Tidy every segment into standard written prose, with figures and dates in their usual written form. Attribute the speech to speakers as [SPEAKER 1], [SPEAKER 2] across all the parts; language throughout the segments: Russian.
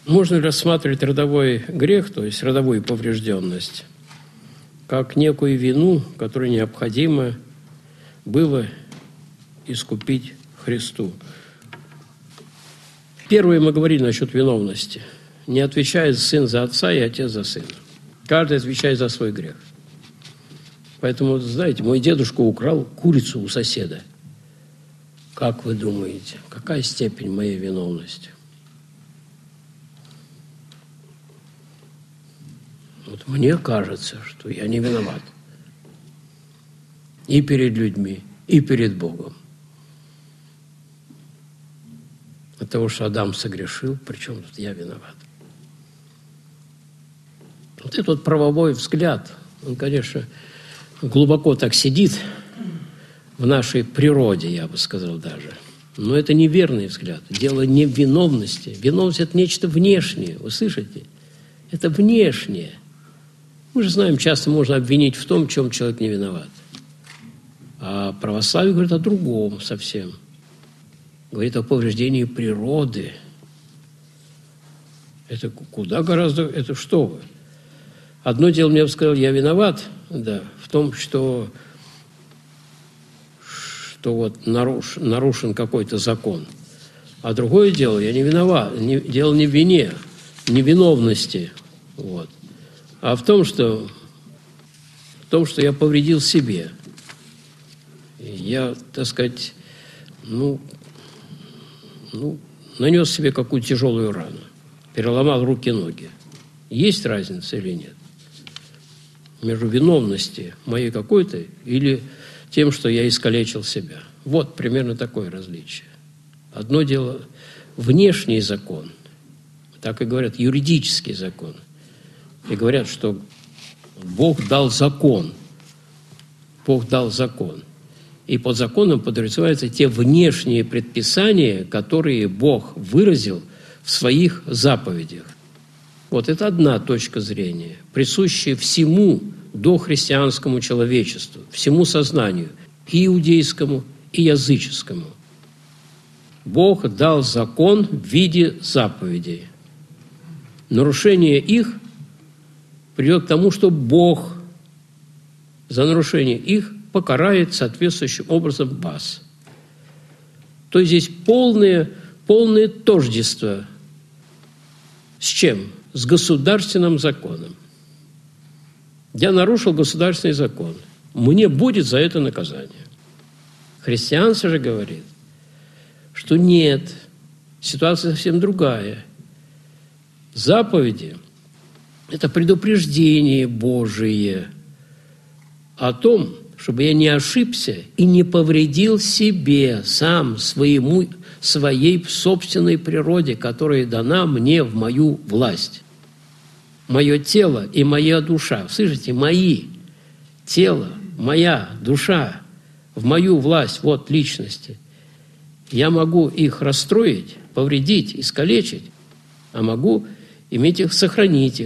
[SPEAKER 1] Можно ли рассматривать родовой грех, то есть родовую поврежденность, как некую вину, которую необходимо было искупить Христу? Первое мы говорили насчет виновности. Не отвечает сын за отца и отец за сына. Каждый отвечает за свой грех. Поэтому, знаете, мой дедушка украл курицу у соседа. Как вы думаете, какая степень моей виновности? Вот мне кажется, что я не виноват. И перед людьми, и перед Богом. От того, что Адам согрешил, причем тут я виноват. Вот этот вот правовой взгляд, он, конечно, глубоко так сидит в нашей природе, я бы сказал даже. Но это неверный взгляд. Дело не в виновности. Виновность – это нечто внешнее, вы слышите? Это внешнее. Мы же знаем, часто можно обвинить в том, в чем человек не виноват. А православие говорит о другом совсем. Говорит о повреждении природы. Это куда гораздо... Это что вы? Одно дело, мне бы сказал, я виноват, да, в том, что вот нарушен какой-то закон. А другое дело, я не виноват. Дело не в вине, не в виновности. Вот. А в том, что я повредил себе. Я, так сказать, нанес себе какую-то тяжелую рану. Переломал руки и ноги. Есть разница или нет? Между виновностью моей какой-то или тем, что я искалечил себя. Вот примерно такое различие. Одно дело внешний закон, так и говорят, юридический закон. И говорят, что Бог дал закон. Бог дал закон. И под законом подразумеваются те внешние предписания, которые Бог выразил в своих заповедях. Вот это одна точка зрения, присущая всему дохристианскому человечеству, всему сознанию, и иудейскому, и языческому. Бог дал закон в виде заповедей. Нарушение их приведет к тому, что Бог за нарушение их покарает соответствующим образом вас. То есть здесь полное тождество. С чем? С государственным законом. Я нарушил государственный закон. Мне будет за это наказание. Христианство же говорит, что нет, ситуация совсем другая. Заповеди – это предупреждение Божие о том, чтобы я не ошибся и не повредил себе, сам, своей собственной природе, которая дана мне в мою власть. Мое тело и моя душа, слышите, мои тело, моя душа в мою власть, вот личности. Я могу их расстроить, повредить, искалечить, а могу иметь их, сохранить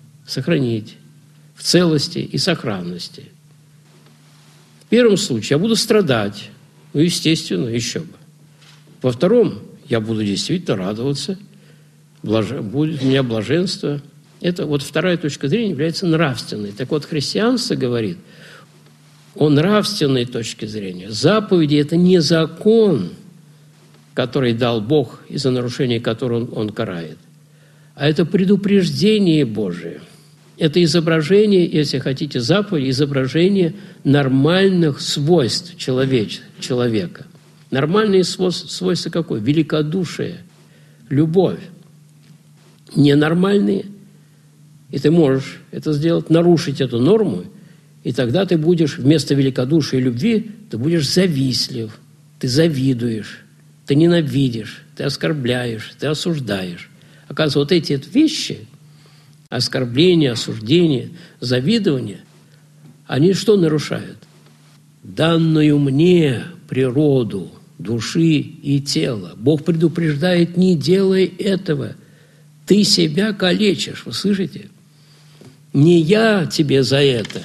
[SPEAKER 1] в целости и сохранности. В первом случае я буду страдать, естественно, еще бы. Во втором я буду действительно радоваться, будет у меня блаженство. Это вот вторая точка зрения является нравственной. Так вот, христианство говорит о нравственной точке зрения. Заповеди – это не закон, который дал Бог, из-за нарушения которого Он карает, а это предупреждение Божие. Это изображение, если хотите, заповедь, изображение нормальных свойств человека. Нормальные свойства какое? Великодушие, любовь. Ненормальные, и ты можешь это сделать, нарушить эту норму, и тогда ты будешь вместо великодушия и любви, ты будешь завистлив, ты завидуешь, ты ненавидишь, ты оскорбляешь, ты осуждаешь. Оказывается, вот эти вещи, оскорбление, осуждение, завидование, они что нарушают? Данную мне природу души и тела. Бог предупреждает, не делай этого. Ты себя калечишь, вы слышите? Не я тебе за это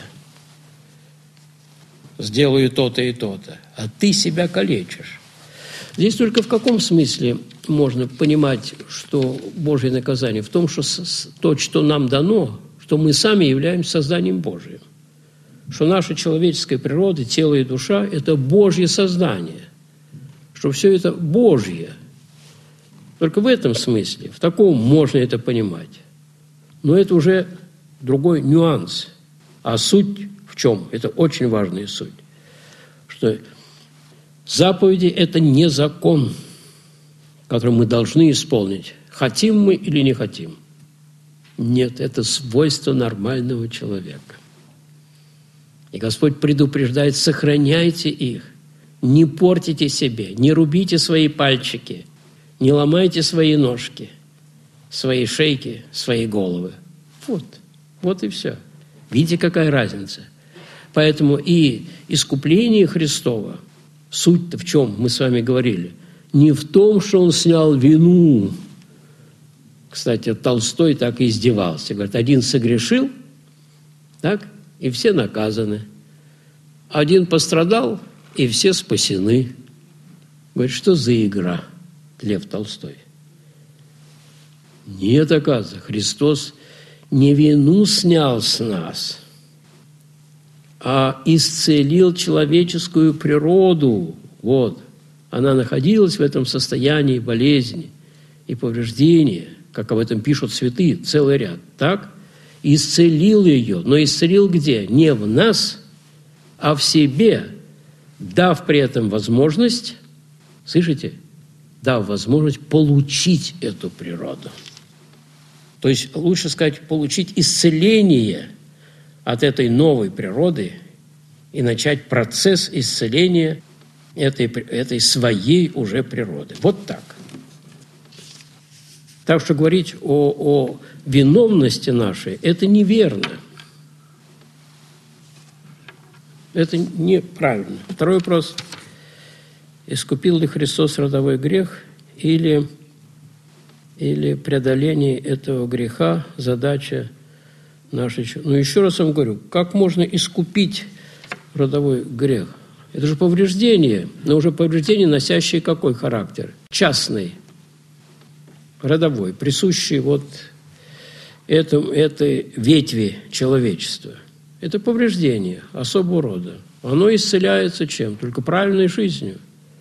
[SPEAKER 1] сделаю то-то и то-то, а ты себя калечишь. Здесь только в каком смысле можно понимать, что Божье наказание? В том, что то, что нам дано, что мы сами являемся созданием Божьим. Что наша человеческая природа, тело и душа – это Божье создание. Что все это Божье. Только в этом смысле, в таком можно это понимать. Но это уже другой нюанс. А суть в чем? Это очень важная суть. Что заповеди – это не закон, который мы должны исполнить. Хотим мы или не хотим. Нет, это свойство нормального человека. И Господь предупреждает: сохраняйте их, не портите себе, не рубите свои пальчики, не ломайте свои ножки, свои шейки, свои головы. Вот и все. Видите, какая разница? Поэтому и искупление Христово, суть-то в чем, мы с вами говорили, не в том, что Он снял вину. Кстати, Толстой так и издевался. Говорит, один согрешил, так, и все наказаны. Один пострадал, и все спасены. Говорит, что за игра, Лев Толстой? Нет, оказывается, Христос не вину снял с нас, а исцелил человеческую природу. Вот. Она находилась в этом состоянии болезни и повреждения, как об этом пишут святые, целый ряд. Так? Исцелил ее, но исцелил где? Не в нас, а в себе, дав при этом возможность, слышите, дав возможность получить эту природу. То есть, лучше сказать, получить исцеление от этой новой природы и начать процесс исцеления этой своей уже природы. Вот так. Так что говорить о виновности нашей – это неверно. Это неправильно. Второй вопрос. Искупил ли Христос родовой грех или преодоление этого греха – задача нашей? Ну, еще раз вам говорю, как можно искупить родовой грех? Это же повреждение, но уже повреждение, носящее какой характер? Частный, родовой, присущий вот этой ветви человечества. Это повреждение особого рода. Оно исцеляется чем? Только правильной жизнью.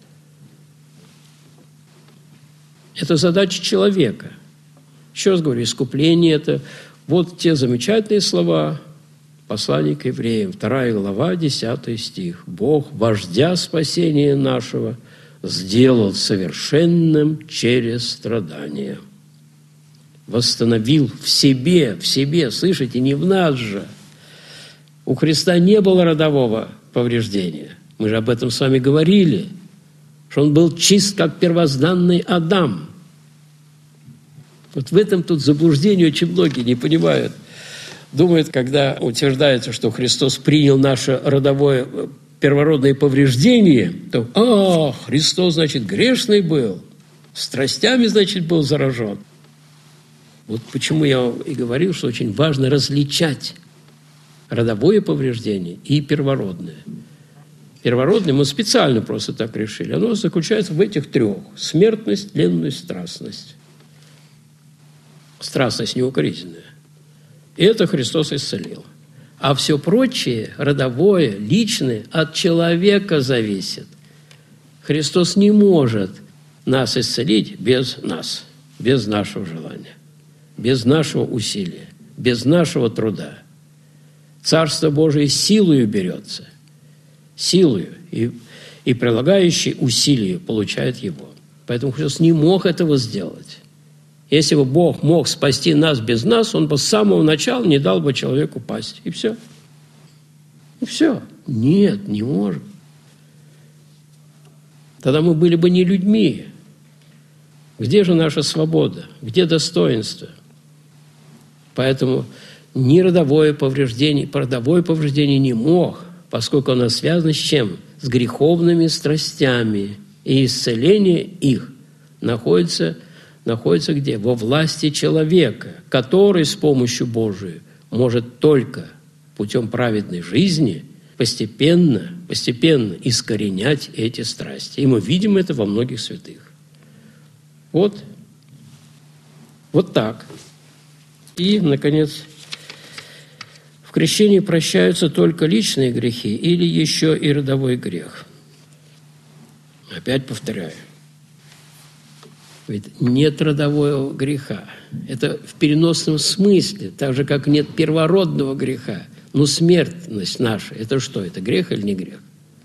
[SPEAKER 1] Это задача человека. Еще раз говорю, искупление – это вот те замечательные слова послания к евреям, 2 глава, 10 стих. «Бог, вождя спасения нашего, сделал совершенным через страдания». Восстановил в себе, слышите, не в нас же. У Христа не было родового повреждения. Мы же об этом с вами говорили, что Он был чист, как первозданный Адам. Вот в этом тут заблуждение очень многие не понимают. Думают, когда утверждается, что Христос принял наше родовое первородное повреждение, то, Христос, значит, грешный был, страстями, значит, был заражен. Вот почему я и говорил, что очень важно различать родовое повреждение и первородное. Первородное мы специально просто так решили. Оно заключается в этих 3. Смертность, тленность, страстность. Страстность неукоризненная. И это Христос исцелил. А все прочее, родовое, личное, от человека зависит. Христос не может нас исцелить без нас, без нашего желания, без нашего усилия, без нашего труда. Царство Божие силою берется, силою, и прилагающий усилие получает его. Поэтому Христос не мог этого сделать. Если бы Бог мог спасти нас без нас, Он бы с самого начала не дал бы человеку пасть. И все. И все. Нет, не может. Тогда мы были бы не людьми. Где же наша свобода? Где достоинство? Поэтому ни родовое повреждение не мог, поскольку оно связано с чем? С греховными страстями. И исцеление их находится где? Во власти человека, который с помощью Божией может только путем праведной жизни постепенно искоренять эти страсти. И мы видим это во многих святых. Вот так. И, наконец, в крещении прощаются только личные грехи или еще и родовой грех. Опять повторяю. Ведь нет родового греха. Это в переносном смысле, так же, как нет первородного греха. Но смертность наша – это что? Это грех или не грех?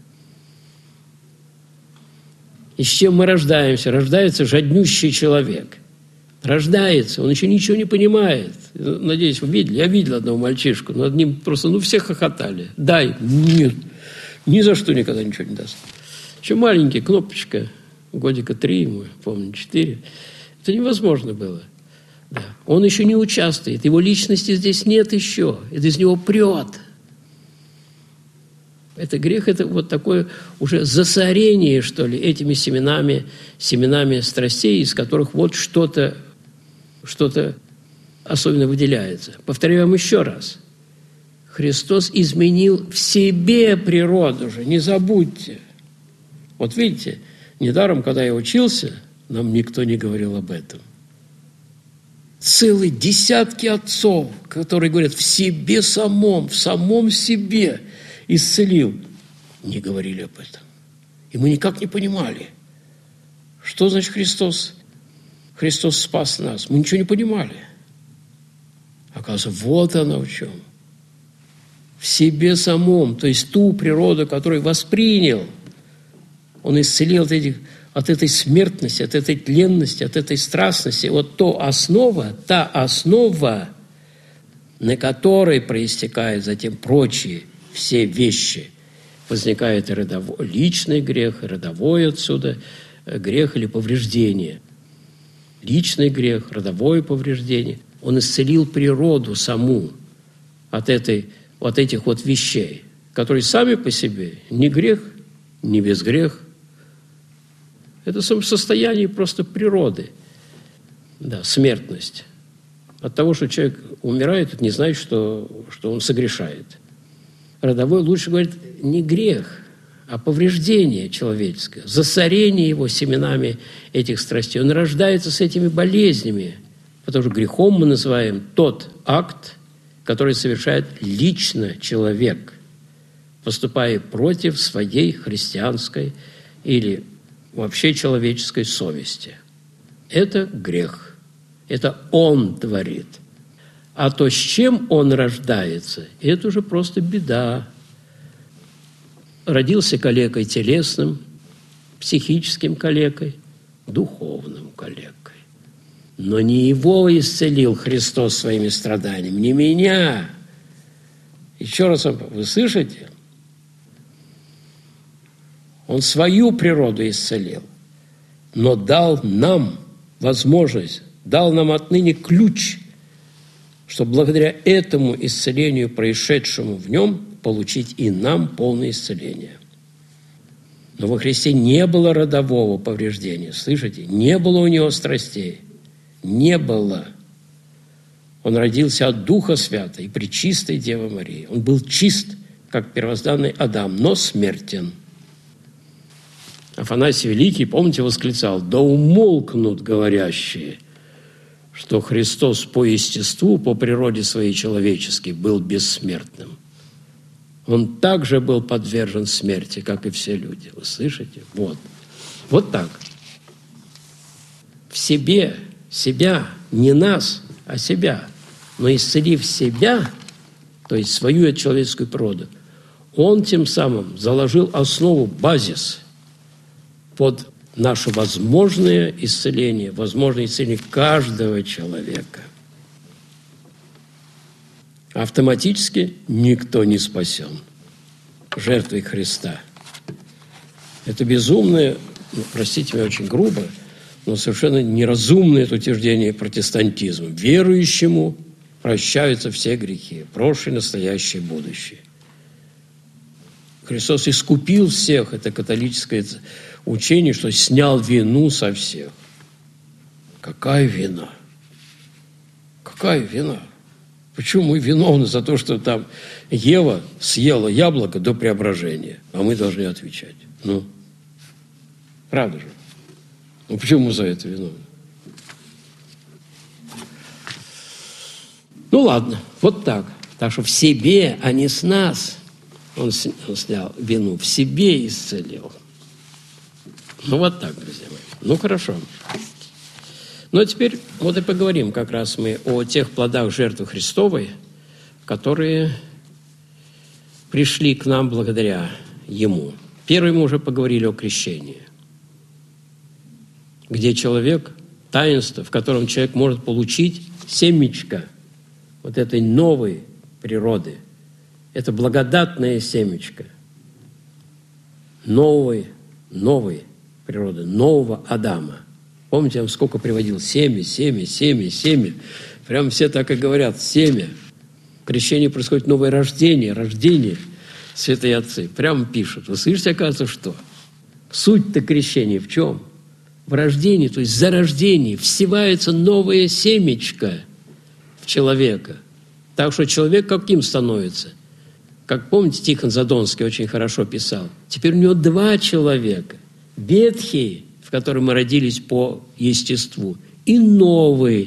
[SPEAKER 1] И с чем мы рождаемся? Рождается жаднющий человек. Рождается, он еще ничего не понимает. Надеюсь, вы видели? Я видел одного мальчишку, над ним просто, все хохотали. Дай, нет, ни за что никогда ничего не даст. Еще маленький, кнопочка, годика 3 ему, помню, 4. Это невозможно было. Да. Он еще не участвует, его личности здесь нет еще. Это из него прет. Это грех, это вот такое уже засорение, что ли, этими семенами страстей, из которых вот что-то особенно выделяется. Повторяю вам еще раз. Христос изменил в себе природу же, не забудьте. Вот видите, недаром, когда я учился, нам никто не говорил об этом. Целые десятки отцов, которые говорят, в себе самом, в самом себе исцелил. Не говорили об этом. И мы никак не понимали, что значит Христос. Христос спас нас. Мы ничего не понимали. Оказывается, вот оно в чем. В себе самом, то есть ту природу, которую воспринял. Он исцелил от этой смертности, от этой тленности, от этой страстности. Вот та основа, на которой проистекают затем прочие все вещи. Возникает и личный грех, и родовой отсюда грех или повреждение. Личный грех, родовое повреждение. Он исцелил природу саму от этих вот вещей, которые сами по себе не грех, не безгрех. Это состояние просто природы. Да, смертность. От того, что человек умирает, это не значит, что он согрешает. Родовой лучше говорит не грех, а повреждение человеческое, засорение его семенами этих страстей. Он рождается с этими болезнями, потому что грехом мы называем тот акт, который совершает лично человек, поступая против своей христианской или вообще человеческой совести. Это грех. Это он творит. А то, с чем он рождается, это уже просто беда. Родился калекой телесным, психическим калекой, духовным калекой. Но не его исцелил Христос своими страданиями, не меня. Еще раз, вы слышите? Он свою природу исцелил, но дал нам возможность, дал нам отныне ключ, чтобы благодаря этому исцелению, происшедшему в нем, получить и нам полное исцеление. Но во Христе не было родового повреждения, слышите? Не было у него страстей, не было. Он родился от Духа Святого и пречистой Девы Марии. Он был чист, как первозданный Адам, но смертен. Афанасий Великий, помните, восклицал: «Да умолкнут говорящие, что Христос по естеству, по природе своей человеческой был бессмертным». Он также был подвержен смерти, как и все люди. Вы слышите? Вот так. В себе, себя, не нас, а себя. Но исцелив себя, то есть свою человеческую природу, он тем самым заложил основу, базис под наше возможное исцеление каждого человека. Автоматически никто не спасен жертвой Христа. Это безумное, простите меня очень грубо, но совершенно неразумное это утверждение протестантизма. Верующему прощаются все грехи, прошлые, настоящие, будущие. Христос искупил всех, это католическое учение, что снял вину со всех. Какая вина? Какая вина? Почему мы виновны за то, что там Ева съела яблоко до преображения, а мы должны отвечать? Правда же? Почему мы за это виновны? Ну ладно, вот так. Так что в себе, а не с нас. Он снял вину, в себе исцелил. Ну вот так, друзья мои. Ну хорошо. Ну а теперь вот и поговорим как раз мы о тех плодах жертвы Христовой, которые пришли к нам благодаря Ему. Первый мы уже поговорили о крещении, где человек, таинство, в котором человек может получить семечко вот этой новой природы. Это благодатное семечко новой природы, нового Адама. Помните, я вам сколько приводил? Семя. Прям все так и говорят, семя. В крещении происходит новое рождение, святые отцы. Прямо пишут. Вы слышите, оказывается, что? Суть-то крещения в чем? В рождении, то есть за рождение всевается новое семечко в человека. Так что человек каким становится? Как помните, Тихон Задонский очень хорошо писал. Теперь у него два человека. Ветхий, в котором мы родились по естеству, и новый,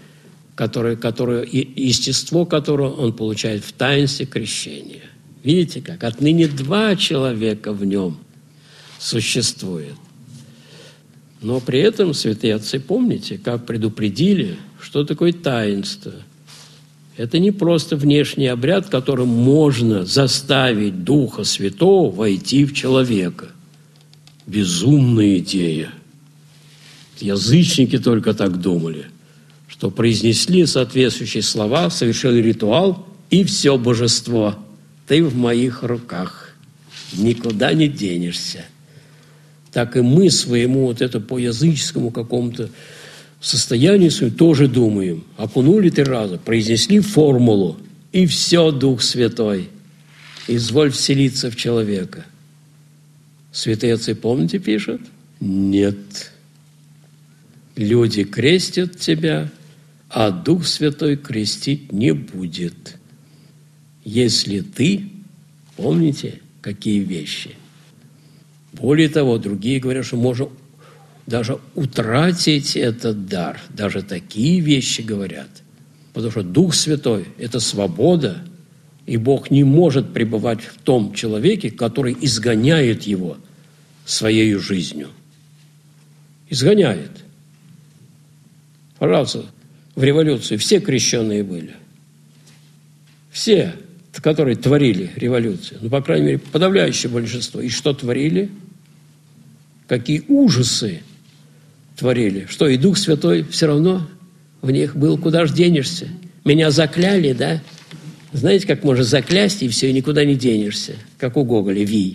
[SPEAKER 1] естество которого он получает в таинстве крещения. Видите как? Отныне два человека в нем существует. Но при этом святые отцы, помните, как предупредили, что такое таинство? Это не просто внешний обряд, которым можно заставить Духа Святого войти в человека. Безумная идея. Язычники только так думали, что произнесли соответствующие слова, совершили ритуал, и все божество. Ты в моих руках. Никуда не денешься. Так и мы своему вот это по языческому какому-то состоянию своему тоже думаем. Окунули 3 раза, произнесли формулу, и все, Дух Святой, изволь вселиться в человека. Святые отцы, помните, пишут? Нет. Люди крестят тебя, а Дух Святой крестить не будет. Если ты, помните, какие вещи. Более того, другие говорят, что можно даже утратить этот дар. Даже такие вещи говорят. Потому что Дух Святой – это свобода, и Бог не может пребывать в том человеке, который изгоняет его своей жизнью. Изгоняет. Пожалуйста, в революции все крещенные были. Все, которые творили революцию. Ну, по крайней мере, подавляющее большинство. И что творили? Какие ужасы творили. Что, и Дух Святой все равно в них был. Куда ж денешься? Меня закляли, да? Знаете, как можно заклясть, и все, и никуда не денешься. Как у Гоголя, Вий.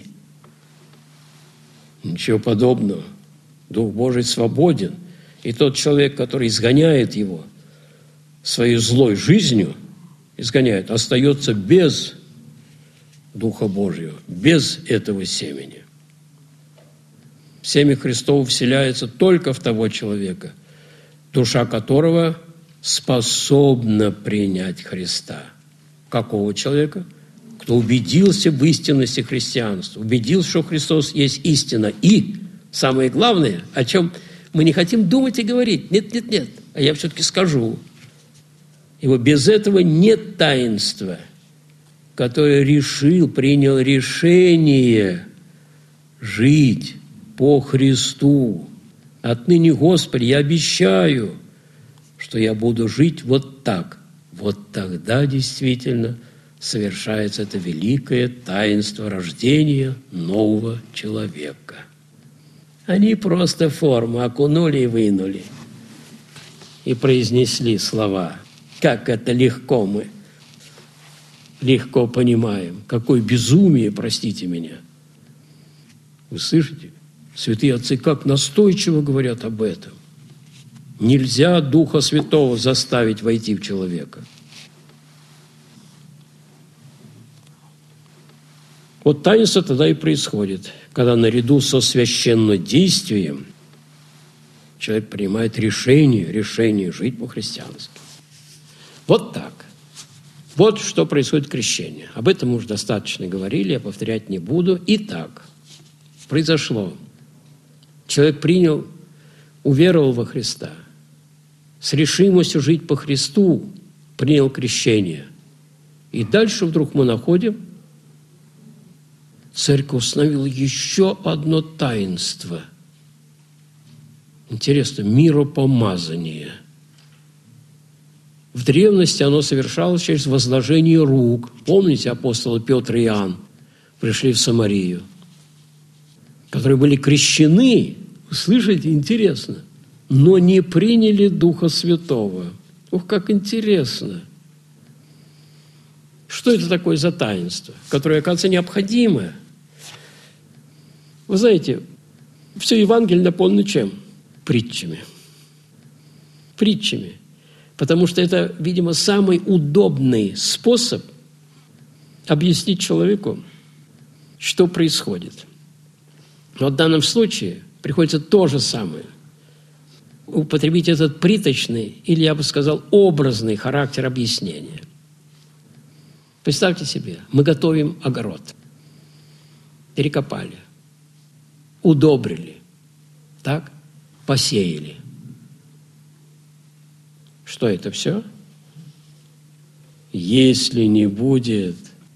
[SPEAKER 1] Ничего подобного. Дух Божий свободен. И тот человек, который изгоняет его своей злой жизнью, изгоняет, остается без Духа Божьего, без этого семени. Семя Христово вселяется только в того человека, душа которого способна принять Христа. Какого человека? Кто убедился в истинности христианства, убедился, что Христос есть истина. И самое главное, о чем мы не хотим думать и говорить. Нет, а я все-таки скажу. Ибо без этого нет таинства, которое принял решение жить по Христу. Отныне, Господи, я обещаю, что я буду жить вот так. Вот тогда действительно совершается это великое таинство рождения нового человека. Они просто форму окунули и вынули. И произнесли слова. Как это легко мы легко понимаем. Какое безумие, простите меня. Вы слышите? Святые отцы как настойчиво говорят об этом. Нельзя Духа Святого заставить войти в человека. Вот таинство тогда и происходит, когда наряду со священнодействием человек принимает решение жить по-христиански. Вот так. Вот что происходит в крещении. Об этом мы уже достаточно говорили, я повторять не буду. Итак, произошло. Человек уверовал во Христа с решимостью жить по Христу, принял крещение. И дальше вдруг мы находим, церковь установила еще одно таинство. Интересно, миропомазание. В древности оно совершалось через возложение рук. Помните, апостолы Петр и Иоанн пришли в Самарию, которые были крещены, слышите, интересно, но не приняли Духа Святого. Ух, как интересно! Что это такое за таинство, которое, оказывается, необходимое? Вы знаете, все Евангелие наполнено чем? Притчами. Притчами. Потому что это, видимо, самый удобный способ объяснить человеку, что происходит. Но в данном случае приходится то же самое. Употребить этот приточный, или, я бы сказал, образный характер объяснения. Представьте себе, мы готовим огород. Перекопали, удобрили, так, посеяли. Что это все? Если не будет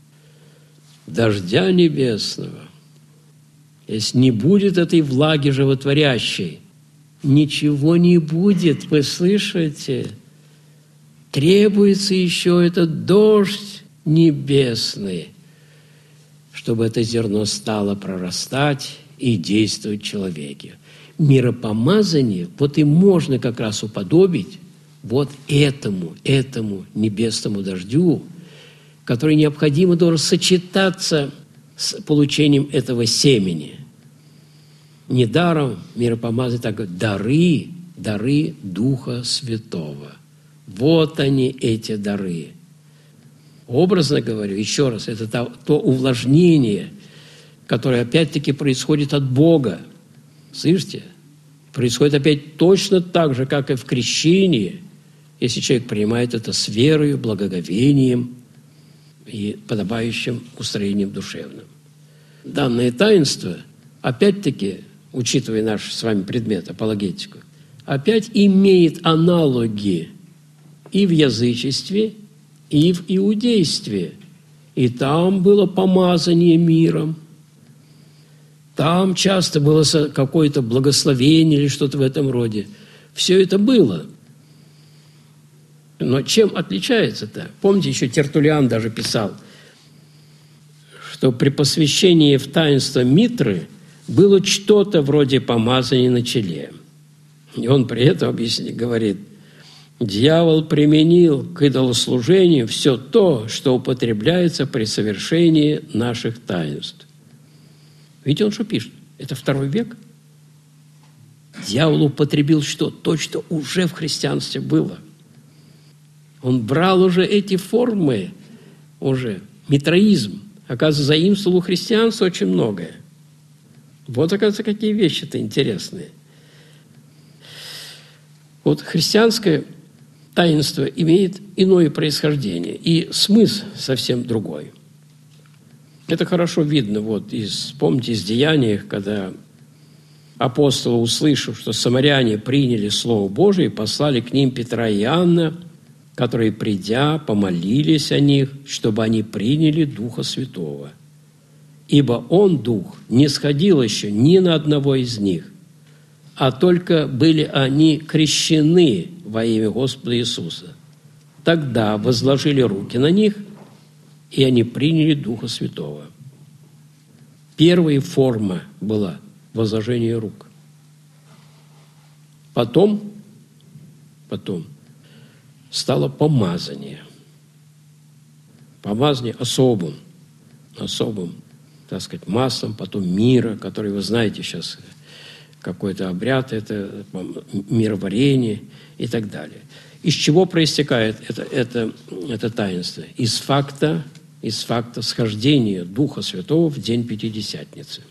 [SPEAKER 1] дождя небесного, если не будет этой влаги животворящей, ничего не будет, вы слышите? Требуется еще этот дождь небесный, чтобы это зерно стало прорастать и действовать в человеке. Миропомазание вот и можно как раз уподобить вот этому небесному дождю, который необходимо должен сочетаться с получением этого семени. Недаром миропомазание так говорит, дары Духа Святого. Вот они, эти дары. Образно говорю, еще раз, это то увлажнение, которое опять-таки происходит от Бога. Слышите? Происходит опять точно так же, как и в крещении, если человек принимает это с верою, благоговением и подобающим устроением душевным. Данное таинство, опять-таки, учитывая наш с вами предмет, апологетику, опять имеет аналоги и в язычестве, и в иудействе. И там было помазание миром, там часто было какое-то благословение или что-то в этом роде. Все это было. Но чем отличается-то? Помните, еще Тертуллиан даже писал, что при посвящении в таинство Митры было что-то вроде помазания на челе. И он при этом говорит, дьявол применил к идолослужению все то, что употребляется при совершении наших таинств. Видите, он что пишет? Это 2 век. Дьявол употребил что? То, что уже в христианстве было. Он брал уже эти формы, уже митраизм. Оказывается, заимствовал у христианства очень многое. Вот, оказывается, какие вещи-то интересные. Вот христианское таинство имеет иное происхождение, и смысл совсем другой. Это хорошо видно, помните, из Деяний, когда апостолы, услышав, что самаряне приняли Слово Божие, послали к ним Петра и Иоанна, которые, придя, помолились о них, чтобы они приняли Духа Святого. Ибо Он, Дух, не сходил еще ни на одного из них, а только были они крещены во имя Господа Иисуса. Тогда возложили руки на них, и они приняли Духа Святого. Первая форма была возложение рук. Потом стало помазание. Помазание особым, так сказать, маслом, потом мира, который, вы знаете, сейчас какой-то обряд, это мироварение и так далее. Из чего проистекает это таинство? Из факта схождения Духа Святого в день Пятидесятницы.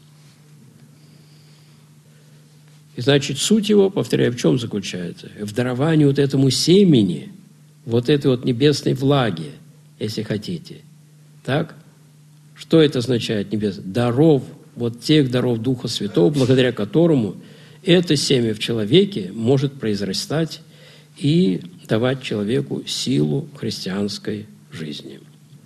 [SPEAKER 1] И значит, суть его, повторяю, в чем заключается? В даровании вот этому семени, вот этой вот небесной влаги, если хотите. Так? Что это означает небесный? Даров, вот тех даров Духа Святого, благодаря которому это семя в человеке может произрастать и давать человеку силу христианской жизни.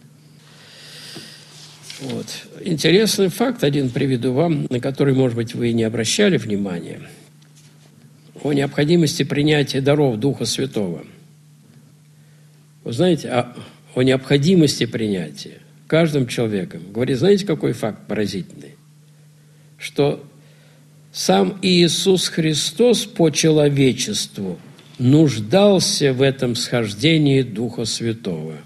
[SPEAKER 1] Вот. Интересный факт один приведу вам, на который, может быть, вы не обращали внимания, о необходимости принятия даров Духа Святого. Вы знаете, о необходимости принятия каждым человеком. Говорит, знаете, какой факт поразительный? Что сам Иисус Христос по человечеству нуждался в этом схождении Духа Святого.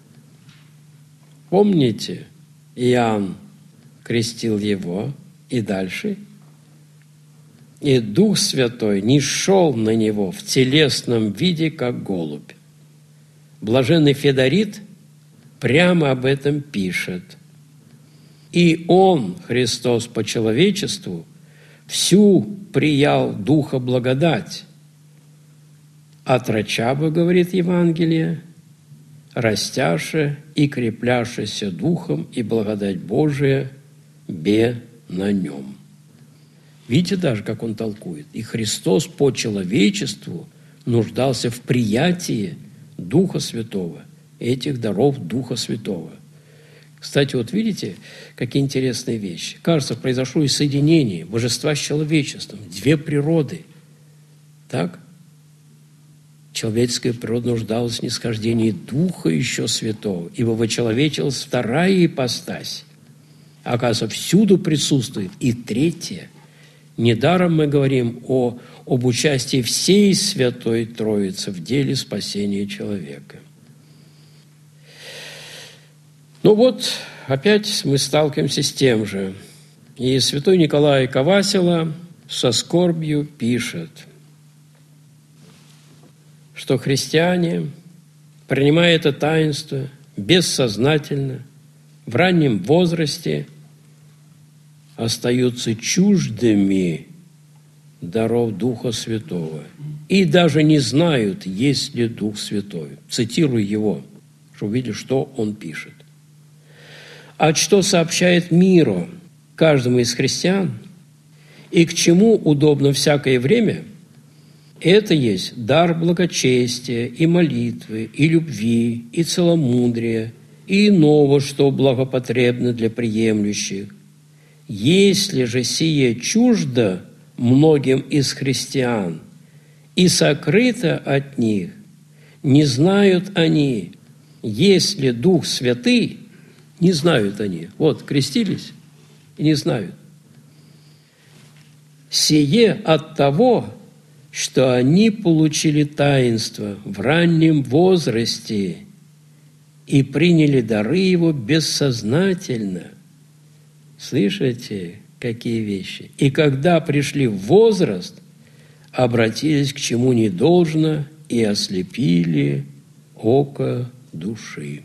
[SPEAKER 1] Помните, Иоанн крестил его, и дальше. И Дух Святой не шел на него в телесном виде, как голубь. Блаженный Феодорит прямо об этом пишет. И Он, Христос по человечеству, всю приял Духа благодать. Отрочаба, говорит Евангелие, растяше и крепляшеся Духом, и благодать Божия бе на нем. Видите даже, как он толкует. И Христос по человечеству нуждался в приятии Духа Святого, этих даров Духа Святого. Кстати, вот видите, какие интересные вещи. Кажется, произошло и соединение божества с человечеством. Две природы. Так? Человеческая природа нуждалась в нисхождении Духа еще Святого, ибо вочеловечилась вторая ипостась. Оказывается, всюду присутствует и третья. Недаром мы говорим об участии всей Святой Троицы в деле спасения человека. Ну вот, опять мы сталкиваемся с тем же. И святой Николай Ковасила со скорбью пишет, что христиане, принимая это таинство бессознательно, в раннем возрасте остаются чуждыми даров Духа Святого и даже не знают, есть ли Дух Святой. Цитирую его, чтобы увидели, что он пишет. А что сообщает миру, каждому из христиан, и к чему удобно всякое время, это есть дар благочестия и молитвы, и любви, и целомудрия, и иного, что благопотребно для приемлющих. Если же сие чуждо многим из христиан и сокрыто от них, не знают они, есть ли Дух Святый, не знают они. Вот, крестились и не знают. Сие от того, что они получили таинство в раннем возрасте и приняли дары его бессознательно. Слышите, какие вещи? И когда пришли в возраст, обратились к чему не должно и ослепили око души.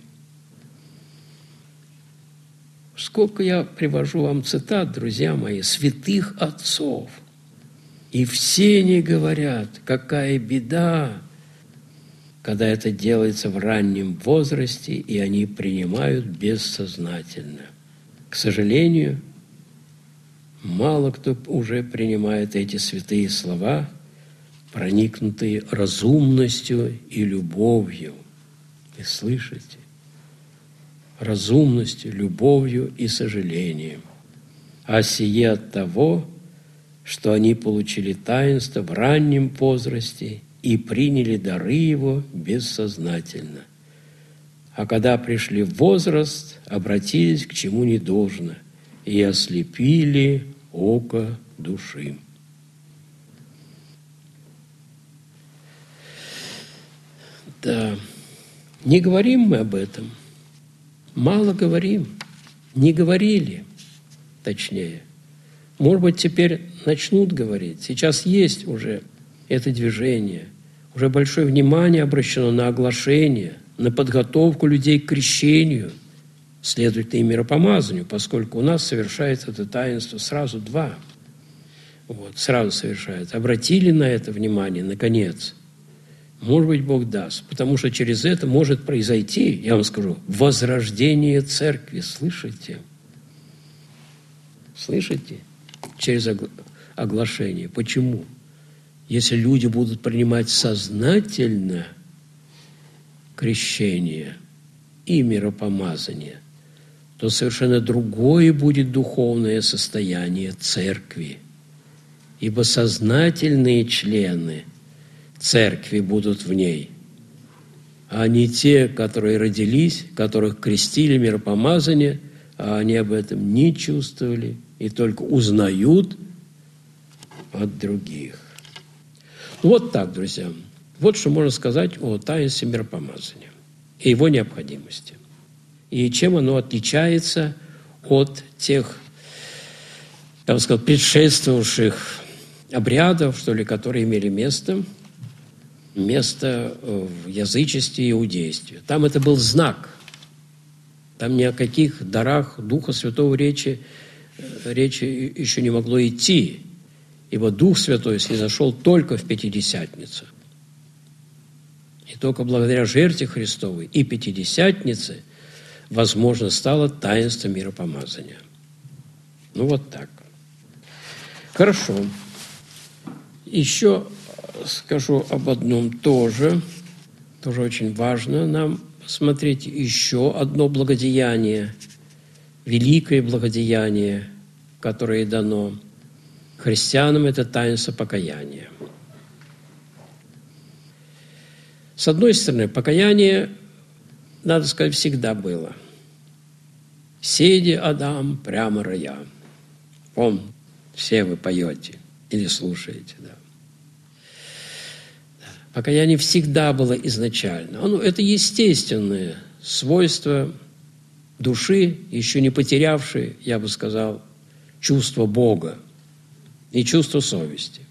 [SPEAKER 1] Сколько я привожу вам цитат, друзья мои, святых отцов. И все они говорят, какая беда, когда это делается в раннем возрасте, и они принимают бессознательно. К сожалению, мало кто уже принимает эти святые слова, проникнутые разумностью и любовью. И слышите? Разумностью, любовью и сожалением. А сие от того, что они получили таинство в раннем возрасте и приняли дары его бессознательно. А когда пришли в возраст, обратились к чему не должно и ослепили око души. Да, не говорим мы об этом. Мало говорим. Не говорили, точнее. Может быть, теперь начнут говорить. Сейчас есть уже это движение. Уже большое внимание обращено на оглашение, на подготовку людей к крещению, следовательно, и миропомазанию, поскольку у нас совершается это таинство сразу два. Вот, сразу совершается. Обратили на это внимание, наконец. Может быть, Бог даст, потому что через это может произойти, я вам скажу, возрождение церкви. Слышите? Слышите? Через оглашение. Почему? если люди будут принимать сознательно крещение и миропомазание, то совершенно другое будет духовное состояние церкви. Ибо сознательные члены церкви будут в ней, а не те, которые родились, которых крестили миропомазание, а они об этом не чувствовали и только узнают от других. Вот так, друзья. Вот что можно сказать о таинстве миропомазания и его необходимости. И чем оно отличается от тех, я бы сказал, предшествовавших обрядов, что ли, которые имели место в язычестве и иудействе. Там это был знак. Там ни о каких дарах Духа Святого речи еще не могло идти, ибо Дух Святой снизошел только в Пятидесятницу. И только благодаря жертве Христовой и Пятидесятнице возможно стало таинство миропомазания. Ну, вот так. Хорошо. Еще скажу об одном тоже очень важно нам смотреть еще одно благодеяние, великое благодеяние, которое дано христианам, это таинство покаяния. С одной стороны, покаяние, надо сказать, всегда было. «Сиди, Адам, прямо рая». Все вы поете или слушаете, да. Покаяние всегда было изначально. Это естественное свойство души, еще не потерявшей, я бы сказал, чувство Бога и чувство совести.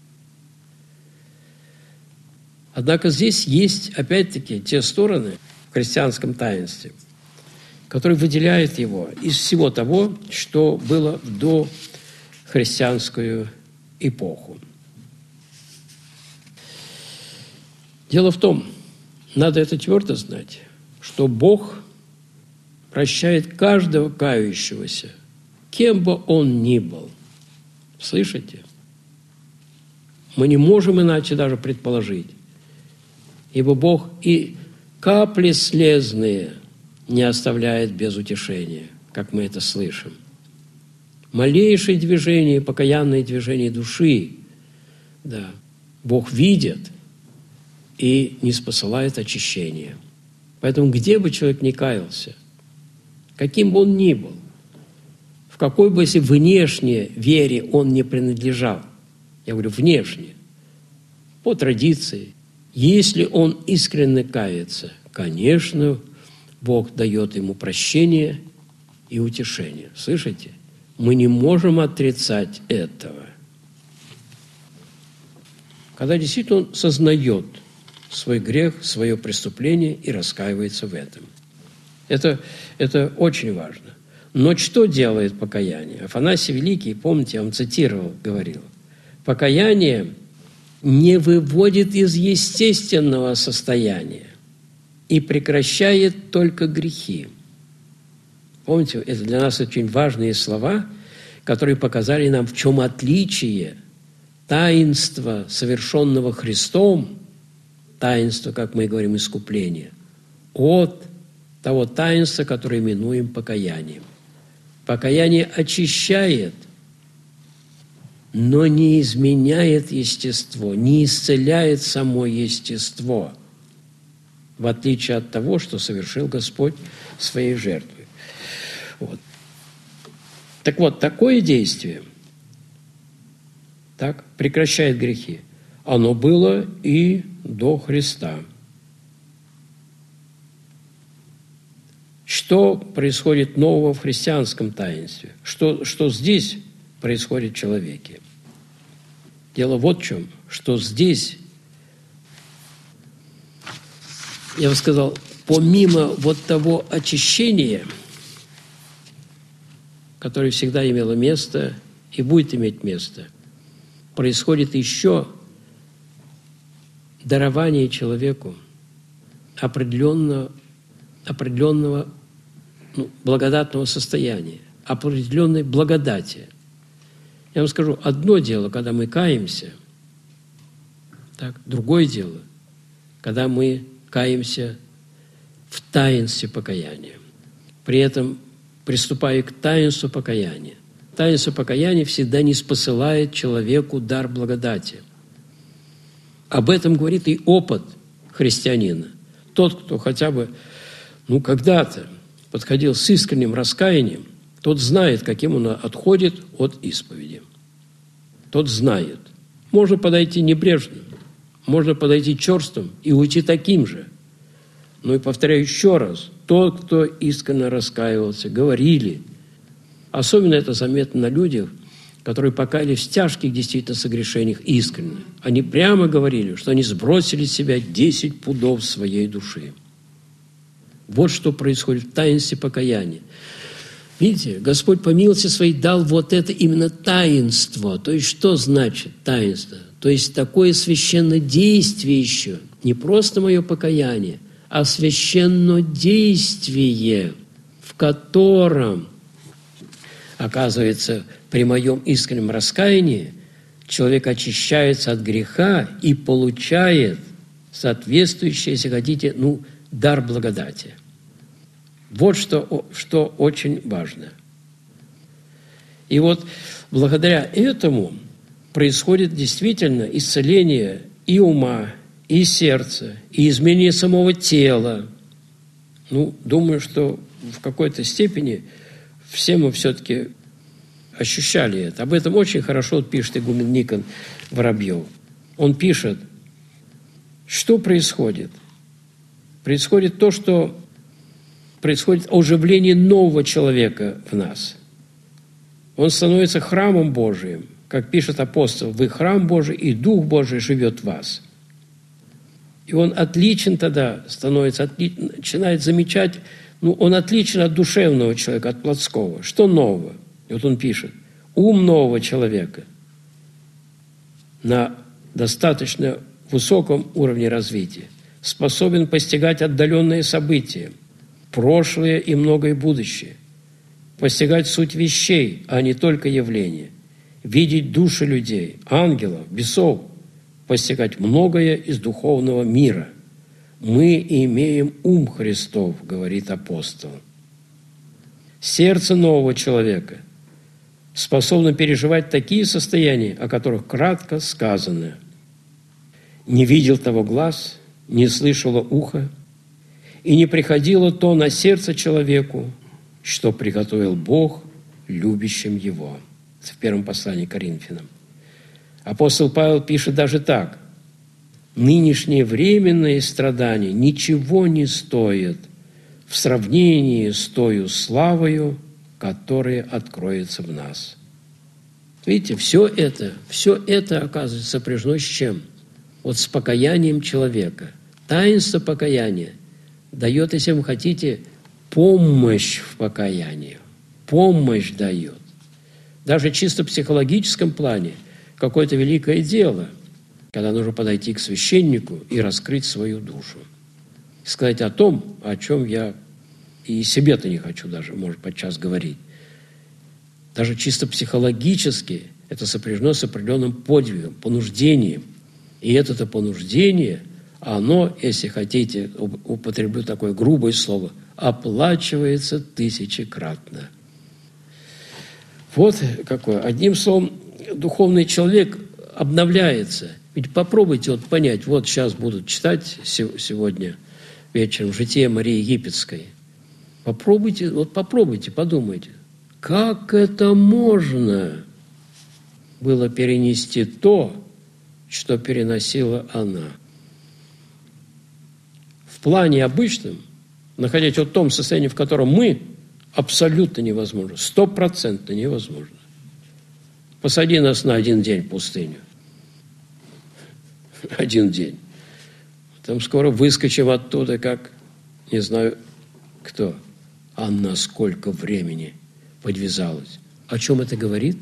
[SPEAKER 1] Однако здесь есть, опять-таки, те стороны в христианском таинстве, которые выделяют его из всего того, что было в дохристианскую эпоху. Дело в том, надо это твердо знать, что Бог прощает каждого кающегося, кем бы он ни был. Слышите? Мы не можем иначе даже предположить, ибо Бог и капли слезные не оставляет без утешения, как мы это слышим. Малейшее движение, покаянное движение души, да, Бог видит и не спосылает очищения. Поэтому где бы человек ни каялся, каким бы он ни был, в какой бы, если внешне вере он не принадлежал, я говорю внешне, по традиции, если он искренне кается, конечно, Бог дает ему прощение и утешение. Слышите? Мы не можем отрицать этого. Когда действительно он сознает свой грех, свое преступление и раскаивается в этом. Это очень важно. Но что делает покаяние? Афанасий Великий, помните, я вам цитировал, говорил, покаяние не выводит из естественного состояния и прекращает только грехи. Помните, это для нас очень важные слова, которые показали нам, в чем отличие таинства, совершенного Христом, таинства, как мы говорим, искупления, от того таинства, которое именуем покаянием. Покаяние очищает, но не изменяет естество, не исцеляет само естество, в отличие от того, что совершил Господь своей жертвой. Вот. Так вот, такое действие так прекращает грехи. Оно было и до Христа. Что происходит нового в христианском таинстве? Что здесь происходит в человеке? Дело вот в чем, что здесь, я бы сказал, помимо вот того очищения, которое всегда имело место и будет иметь место, происходит еще дарование человеку определенного благодатного состояния, определенной благодати. Я вам скажу, одно дело, когда мы каемся, Так? Другое дело, когда мы каемся в таинстве покаяния. При этом, приступая к таинству покаяния, таинство покаяния всегда ниспосылает человеку дар благодати. Об этом говорит и опыт христианина. Тот, кто хотя бы, когда-то подходил с искренним раскаянием, тот знает, каким он отходит от исповеди. Тот знает. Можно подойти небрежным, можно подойти черствым и уйти таким же. Но и повторяю еще раз, тот, кто искренне раскаивался, говорили, особенно это заметно на людях, которые покаялись в тяжких действительно согрешениях искренне. Они прямо говорили, что они сбросили с себя 10 пудов своей души. Вот что происходит в таинстве покаяния. Видите, Господь по милости своей дал вот это именно таинство. То есть, что значит таинство? То есть, такое священное действие еще. Не просто мое покаяние, а священное действие, в котором, оказывается, при моем искреннем раскаянии человек очищается от греха и получает соответствующий, если хотите, дар благодати. Вот что очень важно. И вот благодаря этому происходит действительно исцеление и ума, и сердца, и изменение самого тела. Думаю, что в какой-то степени все мы все-таки ощущали это. Об этом очень хорошо пишет игумен Никон Воробьев. Он пишет, что происходит. Происходит то, что происходит оживление нового человека в нас. Он становится храмом Божиим. Как пишет апостол, «Вы храм Божий, и Дух Божий живет в вас». И он отличен тогда становится, начинает замечать, он отличен от душевного человека, от плотского. Что нового? И вот он пишет, ум нового человека на достаточно высоком уровне развития способен постигать отдаленные события, прошлое и многое будущее, постигать суть вещей, а не только явления, видеть души людей, ангелов, бесов, постигать многое из духовного мира. Мы имеем ум Христов, говорит апостол. Сердце нового человека способно переживать такие состояния, о которых кратко сказано. Не видел того глаз, не слышало ухо, и не приходило то на сердце человеку, что приготовил Бог любящим его. Это в первом послании к Коринфянам. Апостол Павел пишет даже так. Нынешние временные страдания ничего не стоят в сравнении с тою славою, которая откроется в нас. Видите, все это оказывается сопряжено с чем? Вот с покаянием человека. Таинство покаяния дает, если вы хотите, помощь в покаянии. Помощь дает. Даже чисто в психологическом плане какое-то великое дело, когда нужно подойти к священнику и раскрыть свою душу. Сказать о том, о чем я и себе-то не хочу даже, может, подчас говорить. Даже чисто психологически это сопряжено с определенным подвигом, понуждением. И это понуждение, оно, если хотите, употреблю такое грубое слово, оплачивается тысячекратно. Вот какое. Одним словом, духовный человек обновляется. Ведь попробуйте понять, вот сейчас будут читать сегодня вечером «Житие Марии Египетской». Попробуйте, подумайте, как это можно было перенести то, что переносила она. В плане обычном, находясь в том состоянии, в котором мы, абсолютно невозможно, 100% невозможно. Посади нас на 1 день в пустыню. 1 день. Там скоро выскочим оттуда, как, не знаю кто. А на сколько времени подвязалась. О чем это говорит?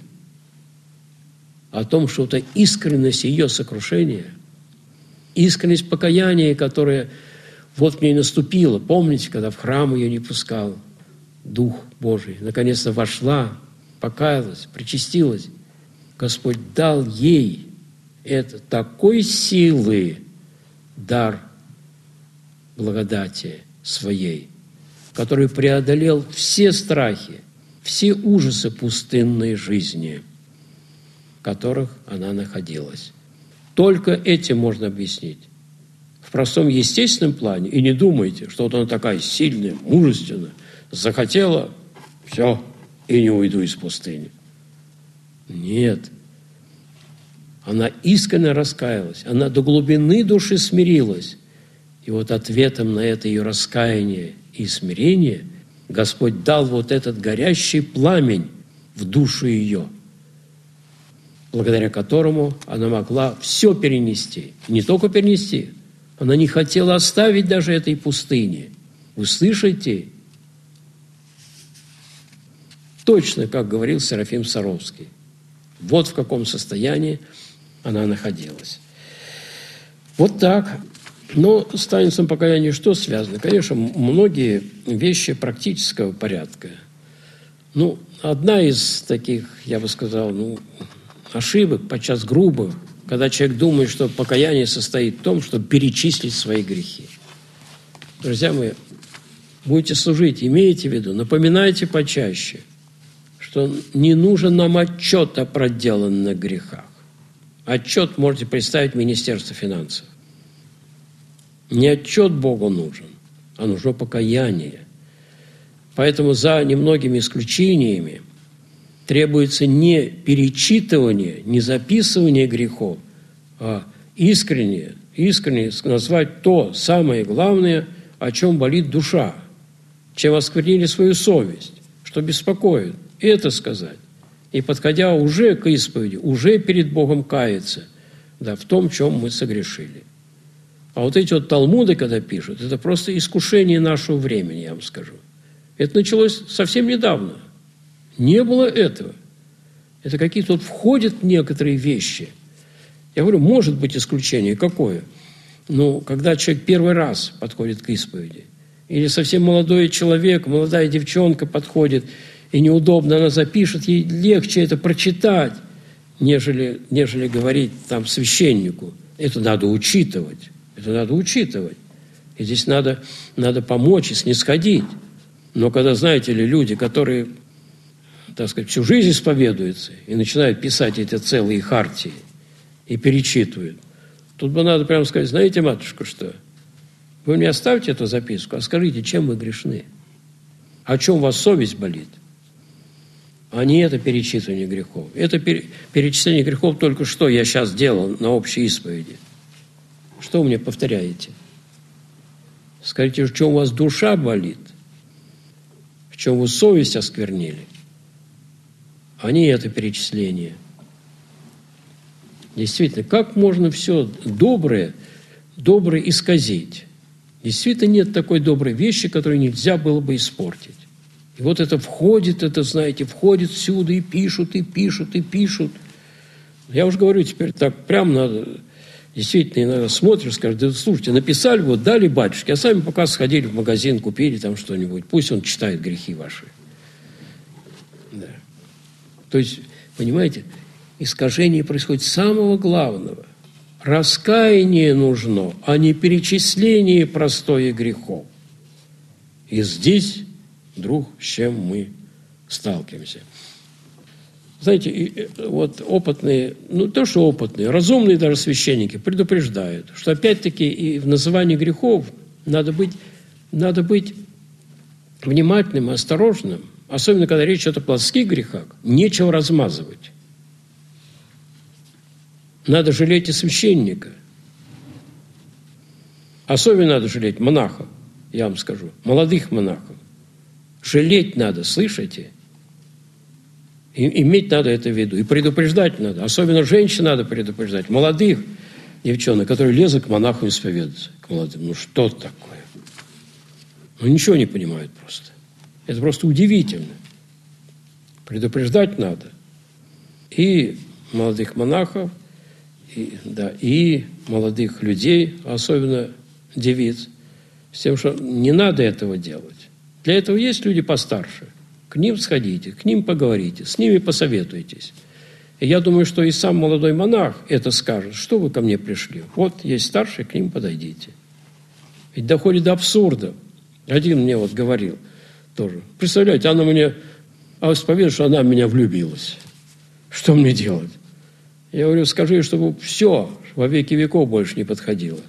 [SPEAKER 1] О том, что это искренность ее сокрушения, искренность покаяния, которая вот в ней наступила. Помните, когда в храм ее не пускал Дух Божий, наконец-то вошла, покаялась, причастилась. Господь дал ей это такой силы дар благодати своей, который преодолел все страхи, все ужасы пустынной жизни, в которых она находилась. Только этим можно объяснить. В простом естественном плане, и не думайте, что вот она такая сильная, мужественная, захотела, все, и не уйду из пустыни. Нет. Она искренне раскаялась, она до глубины души смирилась. И вот ответом на это ее раскаяние и смирение Господь дал вот этот горящий пламень в душу ее, благодаря которому она могла все перенести. Не только перенести, она не хотела оставить даже этой пустыни. Вы слышите? Точно, как говорил Серафим Саровский. Вот в каком состоянии она находилась. Вот так. Но с таинством покаяния что связано? Конечно, многие вещи практического порядка. Одна из таких, я бы сказал, ошибок, подчас грубых, когда человек думает, что покаяние состоит в том, чтобы перечислить свои грехи. Друзья мои, будете служить, имейте в виду, напоминайте почаще, что не нужен нам отчет о проделанных грехах. Отчет можете представить в Министерстве финансов. Не отчет Богу нужен, а нужно покаяние. Поэтому за немногими исключениями требуется не перечитывание, не записывание грехов, а искренне назвать то самое главное, о чем болит душа, чем осквернили свою совесть, что беспокоит. Это сказать. И подходя уже к исповеди, уже перед Богом каяться, в том, в чем мы согрешили. А вот эти вот талмуды, когда пишут, это просто искушение нашего времени, я вам скажу. Это началось совсем недавно. Не было этого. Это какие-то вот входят некоторые вещи. Я говорю, может быть исключение. Какое? Когда человек первый раз подходит к исповеди, или совсем молодой человек, молодая девчонка подходит, и неудобно она запишет, ей легче это прочитать, нежели говорить там священнику. Это надо учитывать. Это надо учитывать. И здесь надо помочь и снисходить. Но когда, знаете ли, люди, которые, так сказать, всю жизнь исповедуются и начинают писать эти целые хартии и перечитывают, тут бы надо прямо сказать, знаете, матушка, что? Вы мне оставьте эту записку, а скажите, чем вы грешны? О чем у вас совесть болит? А не это перечитывание грехов. Это перечисление грехов только что я сейчас делал на общей исповеди. Что вы мне повторяете? Скажите, в чем у вас душа болит? В чем вы совесть осквернили? А не это перечисление. Действительно, как можно все доброе исказить? Действительно, нет такой доброй вещи, которую нельзя было бы испортить. И вот это входит всюду, и пишут, и пишут, и пишут. Я уже говорю, теперь так прям надо, действительно, иногда смотришь, скажешь, да слушайте, написали, вот дали батюшке, а сами пока сходили в магазин, купили там что-нибудь, пусть он читает грехи ваши. Да. То есть, понимаете, искажение происходит с самого главного. Раскаяние нужно, а не перечисление простое грехов. И здесь, вдруг, с чем мы сталкиваемся. Знаете, вот опытные, то, что опытные, разумные даже священники предупреждают, что опять-таки и в назывании грехов надо быть внимательным и осторожным, особенно когда речь идет о плотских грехах, нечего размазывать. Надо жалеть и священника. Особенно надо жалеть монахов, я вам скажу, молодых монахов. Жалеть надо, слышите? И иметь надо это в виду. И предупреждать надо. Особенно женщин надо предупреждать. Молодых девчонок, которые лезут к монаху исповедоваться. К молодым. Что такое? Ничего не понимают просто. Это просто удивительно. Предупреждать надо. И молодых монахов, и молодых людей, особенно девиц, с тем, что не надо этого делать. Для этого есть люди постарше. К ним сходите, к ним поговорите, с ними посоветуйтесь. И я думаю, что и сам молодой монах это скажет. Что вы ко мне пришли? Вот есть старший, к ним подойдите. Ведь доходит до абсурда. Один мне вот говорил тоже. Представляете, она мне исповедует, что она в меня влюбилась. Что мне делать? Я говорю, скажи, чтобы все во веки веков больше не подходило.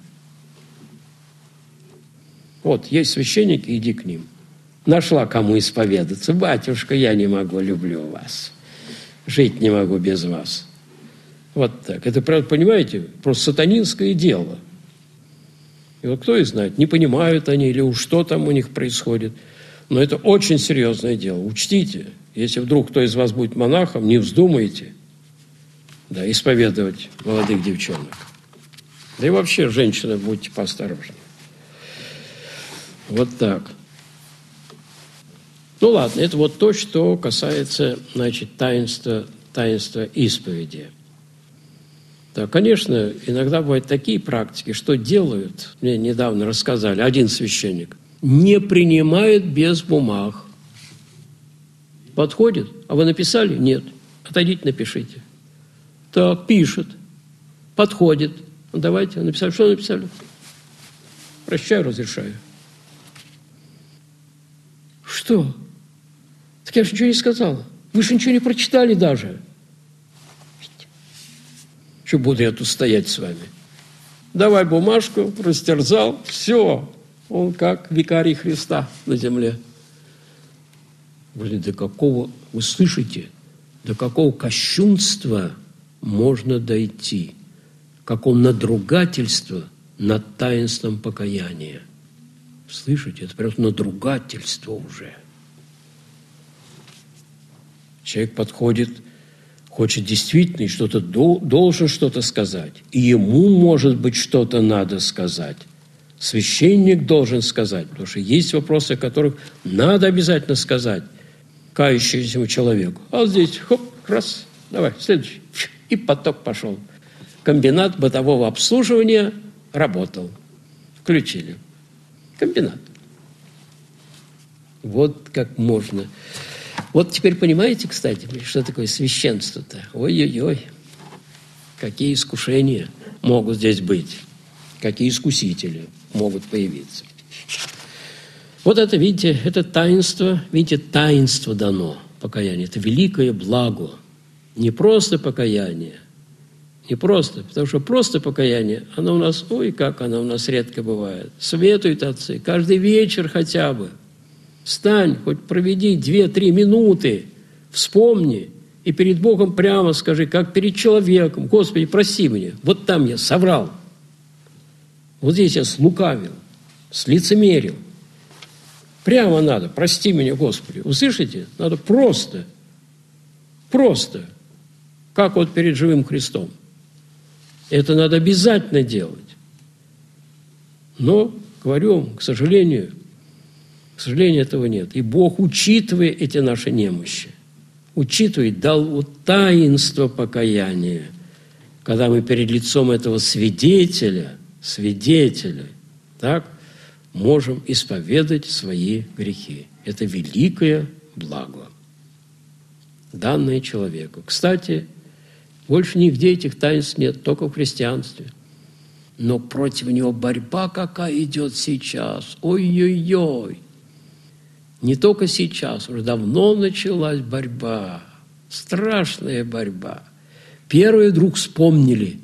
[SPEAKER 1] Вот, есть священники, иди к ним. Нашла, кому исповедаться. Батюшка, я не могу, люблю вас. Жить не могу без вас. Вот так. Это, понимаете, просто сатанинское дело. И вот кто и знает, не понимают они или уж что там у них происходит. Но это очень серьезное дело. Учтите, если вдруг кто из вас будет монахом, не вздумайте исповедовать молодых девчонок. Да и вообще, женщины, будьте поосторожнее. Вот так. Ну ладно, это вот то, что касается, значит, таинства исповеди. Да, конечно, иногда бывают такие практики, что делают, мне недавно рассказали, один священник, не принимает без бумаг. Подходит, а вы написали? Нет. Отойдите, напишите. Так, пишет, подходит. Ну, давайте, написали. Что написали? Прощаю, разрешаю. Что? Так я же ничего не сказала. Вы же ничего не прочитали даже. Что буду я тут стоять с вами? Давай бумажку, растерзал, все. Он как викарий Христа на земле. Блин, до какого, вы слышите, до какого кощунства можно дойти? Какого надругательства над таинством покаяния? Слышите, это прям надругательство уже. Человек подходит, хочет действительно что-то, должен что-то сказать. И ему, может быть, что-то надо сказать. Священник должен сказать, потому что есть вопросы, о которых надо обязательно сказать кающемуся человеку. А вот здесь, хоп, раз, давай, следующий. И поток пошел. Комбинат бытового обслуживания работал. Включили. Комбинат. Вот как можно. Вот теперь понимаете, кстати, что такое священство-то? Ой-ой-ой. Какие искушения могут здесь быть. Какие искусители могут появиться. Вот это, видите, это таинство, видите, таинство дано, покаяние. Это великое благо. Не просто покаяние. Не просто, потому что просто покаяние, оно у нас, ой, как оно у нас редко бывает. Советуют отцы, каждый вечер хотя бы. Встань, хоть проведи 2-3 минуты, вспомни и перед Богом прямо скажи, как перед человеком: Господи, прости меня, вот там я соврал, вот здесь я слукавил, слицемерил. Прямо надо, прости меня, Господи. Услышите? Надо просто, как вот перед живым Христом. Это надо обязательно делать. Но, говорю вам, к сожалению, этого нет. И Бог, учитывая эти наши немощи, дал вот таинство покаяния, когда мы перед лицом этого свидетеля, так, можем исповедать свои грехи. Это великое благо, данное человеку. Кстати, больше нигде этих таинств нет, только в христианстве. Но против него борьба какая идет сейчас. Ой-ой-ой. Не только сейчас, уже давно началась борьба. Страшная борьба. Первые вдруг вспомнили.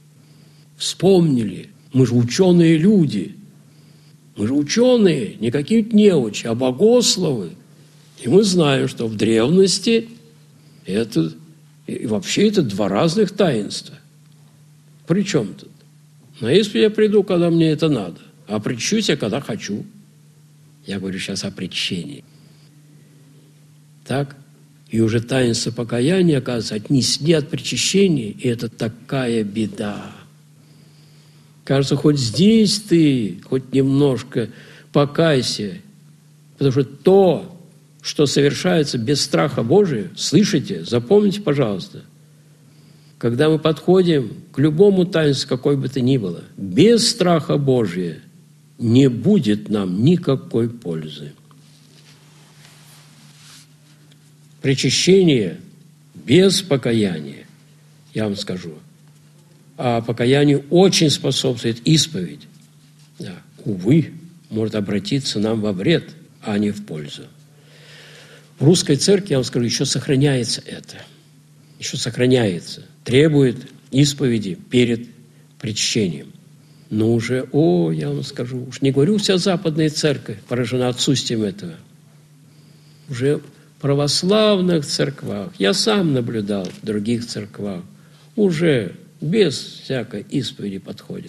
[SPEAKER 1] Мы же ученые люди. Мы же ученые, не какие-то неучи, а богословы. И мы знаем, что в древности это... И вообще это два разных таинства. При чем тут? На исповедь я приду, когда мне это надо, а причусь я, когда хочу. Я говорю сейчас о причении. Так? И уже таинство покаяния, оказывается, отнесли от причащения, и это такая беда. Кажется, хоть здесь ты, хоть немножко покайся, потому что то, что совершается без страха Божия, слышите, запомните, пожалуйста, когда мы подходим к любому таинству, какой бы то ни было, без страха Божия не будет нам никакой пользы. Причащение без покаяния я вам скажу. А покаянию очень способствует исповедь. Да. Увы, может обратиться нам во вред, а не в пользу. В русской церкви, я вам скажу, еще сохраняется это. Еще сохраняется. Требует исповеди перед причащением. Но уже, я вам скажу, уж не говорю, вся западная церковь поражена отсутствием этого. Уже в православных церквах, я сам наблюдал в других церквах, уже без всякой исповеди подходит.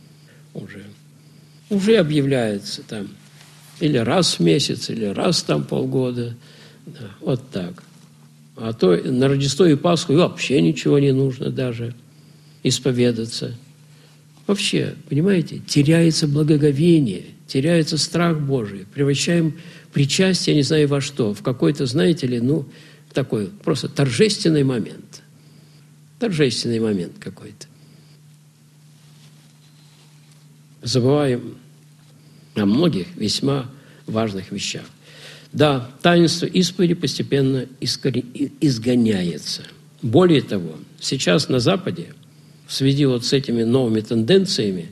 [SPEAKER 1] Уже объявляется там или раз в месяц, или раз там полгода. Да, вот так. А то на Рождество и Пасху и вообще ничего не нужно даже исповедаться. Вообще, понимаете, теряется благоговение, теряется страх Божий. Превращаем причастие, я не знаю во что, в какой-то, знаете ли, такой просто торжественный момент. Торжественный момент какой-то. Забываем о многих весьма важных вещах. Да, таинство исповеди постепенно изгоняется. Более того, сейчас на Западе, в связи вот с этими новыми тенденциями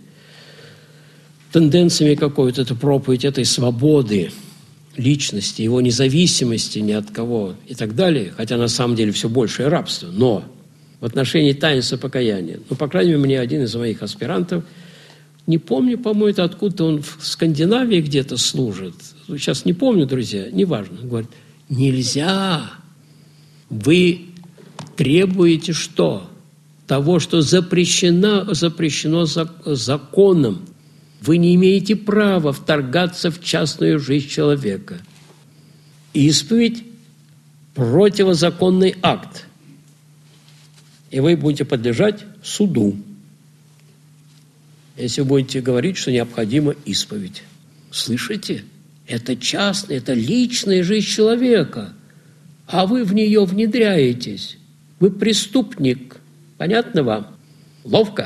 [SPEAKER 1] какой-то этой проповедь, этой свободы личности, его независимости ни от кого и так далее, хотя на самом деле все большее рабство, но в отношении таинства покаяния, по крайней мере, мне один из моих аспирантов, не помню, по-моему, это откуда-то он в Скандинавии где-то служит. Сейчас не помню, друзья, неважно. Говорит, нельзя. Вы требуете что? Того, что запрещено законом. Вы не имеете права вторгаться в частную жизнь человека. Исповедь – противозаконный акт. И вы будете подлежать суду, если вы будете говорить, что необходима исповедь. Слышите? Это частная, это личная жизнь человека. А вы в нее внедряетесь. Вы преступник. Понятно вам? Ловко?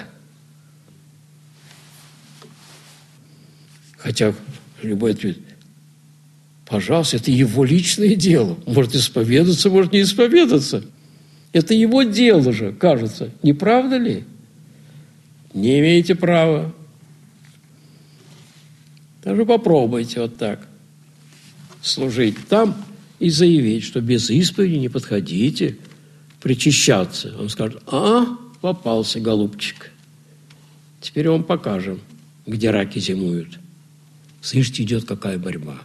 [SPEAKER 1] Хотя любой ответ, пожалуйста, это его личное дело. Может исповедаться, может не исповедаться. Это его дело же, кажется. Не правда ли? Не имеете права. Даже попробуйте вот так служить там и заявить, что без исповеди не подходите причащаться. Он скажет, попался, голубчик. Теперь вам покажем, где раки зимуют. Слышите, идет какая борьба.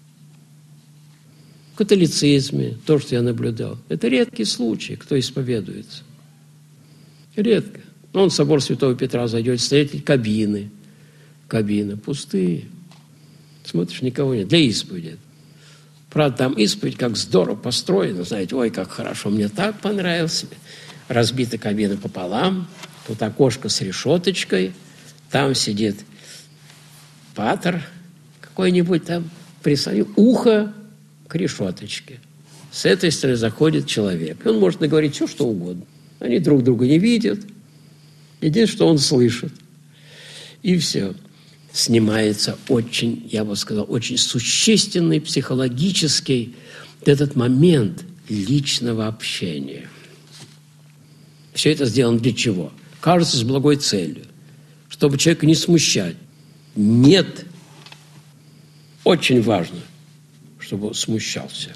[SPEAKER 1] В католицизме, то, что я наблюдал, это редкий случай, кто исповедуется. Редко. Он в собор Святого Петра зайдет, стоят кабины. Кабины пустые. Смотришь, никого нет. Для исповеди. Правда, там исповедь как здорово построена. Знаете, ой, как хорошо, мне так понравилось. Разбита кабина пополам. Тут окошко с решеточкой. Там сидит патер какой-нибудь там. Прислонил ухо к решеточке. С этой стороны заходит человек. Он может наговорить все, что угодно. Они друг друга не видят. Единственное, что он слышит. И все. Снимается очень, я бы сказал, очень существенный психологический этот момент личного общения. Все это сделано для чего? Кажется, с благой целью. Чтобы человека не смущать. Нет. Очень важно, чтобы он смущался.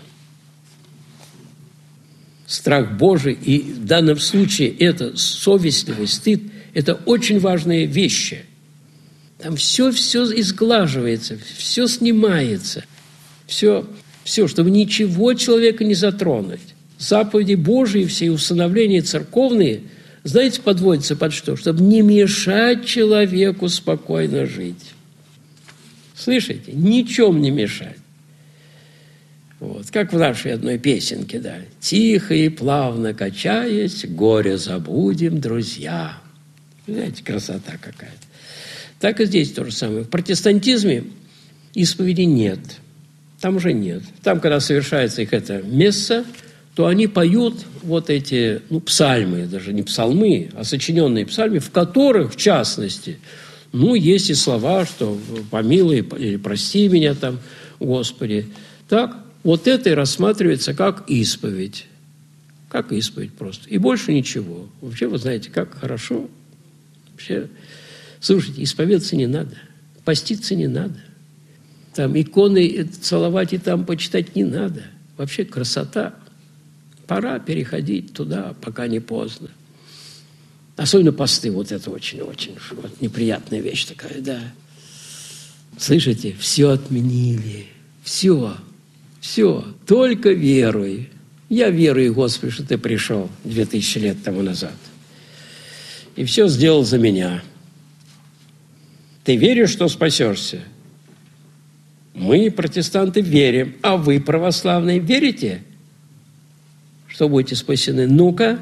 [SPEAKER 1] Страх Божий, и в данном случае это совестливость, стыд, это очень важные вещи. Там все изглаживается, все снимается, все, чтобы ничего человека не затронуть. Заповеди Божии, все установления церковные, знаете, подводятся под что? Чтобы не мешать человеку спокойно жить. Слышите? Ничем не мешать. Вот, как в нашей одной песенке, да. «Тихо и плавно качаясь, горе забудем, друзья». Знаете, красота какая-то. Так и здесь то же самое. В протестантизме исповеди нет. Там уже нет. Там, когда совершается их это месса, то они поют вот эти, псальмы, даже не псалмы, а сочиненные псальмы, в которых, в частности, есть и слова, что «помилуй» или «прости меня там, Господи». Так, вот это и рассматривается как исповедь, как исповедь просто. И больше ничего. Вообще, вы знаете, как хорошо. Вообще, слушайте, исповедаться не надо, поститься не надо. Там иконы целовать и там почитать не надо. Вообще красота. Пора переходить туда, пока не поздно. Особенно посты, вот это очень-очень вот неприятная вещь такая, да. Слышите, все отменили, все, только веруй. Я верую, Господи, что Ты пришел 2000 лет тому назад. И все сделал за меня. Ты веришь, что спасешься? Мы, протестанты, верим. А вы, православные, верите, что будете спасены? Ну-ка.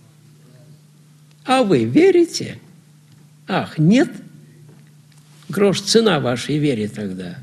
[SPEAKER 1] А вы верите? Ах, нет? Грош цена вашей вере тогда.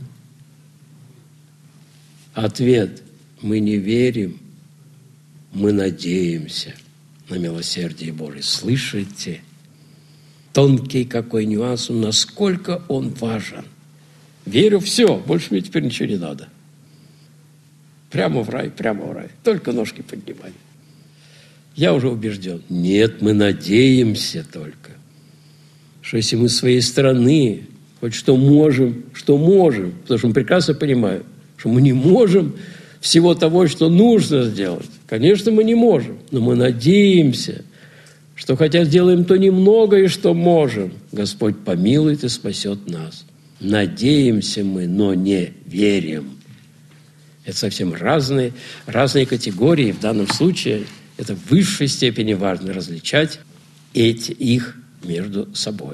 [SPEAKER 1] Ответ. Мы не верим, мы надеемся на милосердие Божие. Слышите? Тонкий какой нюанс, насколько он важен. Верю, все, больше мне теперь ничего не надо. Прямо в рай. Только ножки поднимай. Я уже убежден. Нет, мы надеемся только, что если мы с своей стороны хоть что можем, потому что мы прекрасно понимаем, что мы не можем всего того, что нужно сделать. Конечно, мы не можем, но мы надеемся, что хотя сделаем то немногое, что можем, Господь помилует и спасет нас. Надеемся мы, но не верим. Это совсем разные категории. В данном случае это в высшей степени важно различать их между собой.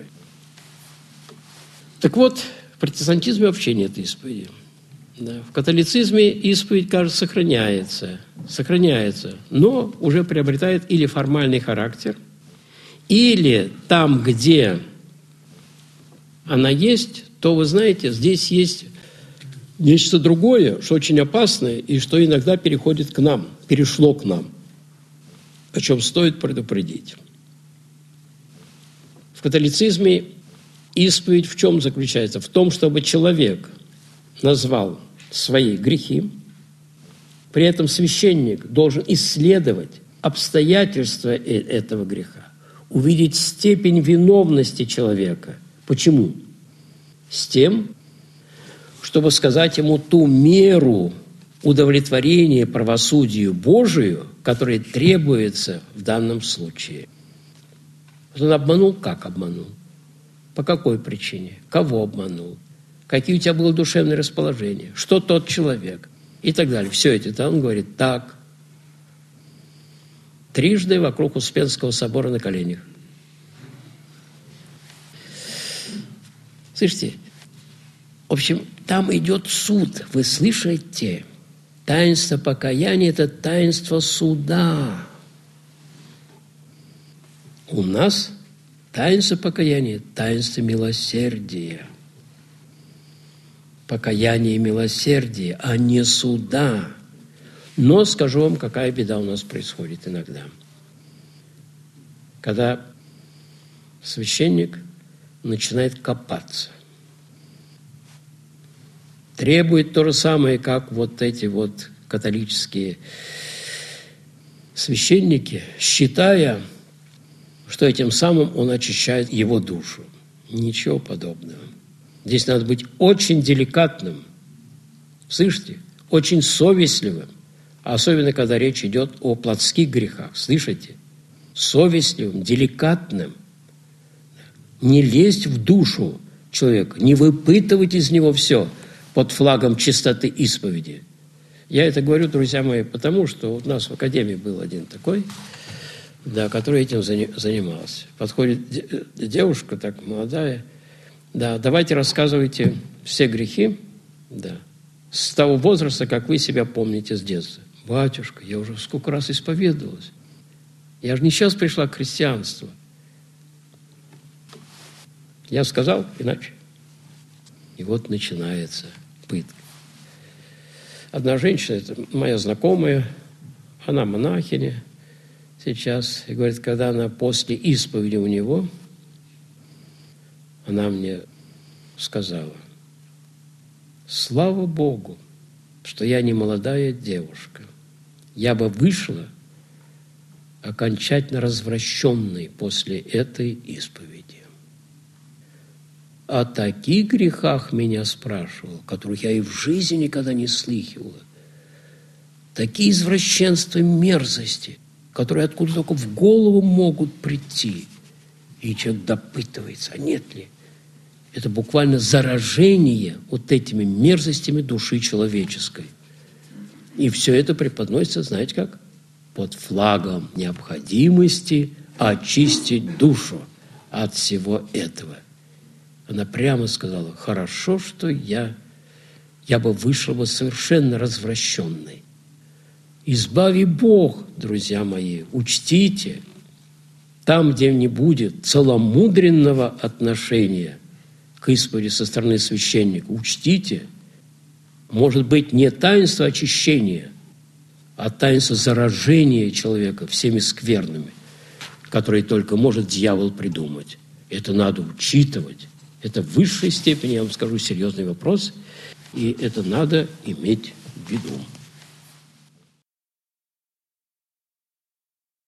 [SPEAKER 1] Так вот, в протестантизме вообще нет исповеди. Да. В католицизме исповедь, кажется, сохраняется, но уже приобретает или формальный характер, или там, где она есть, то, вы знаете, здесь есть нечто другое, что очень опасное, и что иногда перешло к нам, о чем стоит предупредить. В католицизме исповедь в чем заключается? В том, чтобы человек назвал свои грехи, при этом священник должен исследовать обстоятельства этого греха, увидеть степень виновности человека. Почему? С тем, чтобы сказать ему ту меру удовлетворения правосудию Божию, которая требуется в данном случае. Он обманул? Как обманул? По какой причине? Кого обманул? Какие у тебя было душевные расположения? Что тот человек? И так далее. Все это, да, он говорит, так. Трижды вокруг Успенского собора на коленях. Слышите? В общем, там идет суд. Вы слышите? Таинство покаяния – это таинство суда. У нас таинство покаяния – таинство милосердия. Покаяние и милосердие, а не суда. Но скажу вам, какая беда у нас происходит иногда. Когда священник начинает копаться, требует то же самое, как вот эти вот католические священники, считая, что этим самым он очищает его душу. Ничего подобного. Здесь надо быть очень деликатным, слышите, очень совестливым, особенно когда речь идет о плотских грехах, слышите, совестливым, деликатным, не лезть в душу человека, не выпытывать из него все под флагом чистоты исповеди. Я это говорю, друзья мои, потому что у нас в академии был один такой, да, который этим занимался. Подходит девушка так молодая, да, давайте рассказывайте все грехи, да, с того возраста, как вы себя помните с детства. Батюшка, я уже сколько раз исповедовалась. Я же не сейчас пришла к христианству. Я сказал иначе. И вот начинается пытка. Одна женщина, это моя знакомая, она монахиня сейчас, и говорит, когда она после исповеди у него, она мне сказала, слава Богу, что я не молодая девушка. Я бы вышла окончательно развращенный после этой исповеди. О таких грехах меня спрашивал, которых я и в жизни никогда не слыхивала. Такие извращенства и мерзости, которые откуда только в голову могут прийти. И человек допытывается, а нет ли? Это буквально заражение вот этими мерзостями души человеческой. И все это преподносится, знаете как? Под флагом необходимости очистить душу от всего этого. Она прямо сказала, хорошо, что я бы вышла бы совершенно развращенной. Избави Бог, друзья мои, учтите, там, где не будет целомудренного отношения к исповеди со стороны священника, учтите, может быть не таинство очищения, а таинство заражения человека всеми скверными, которые только может дьявол придумать. Это надо учитывать. Это в высшей степени, я вам скажу, серьезный вопрос, и это надо иметь в виду.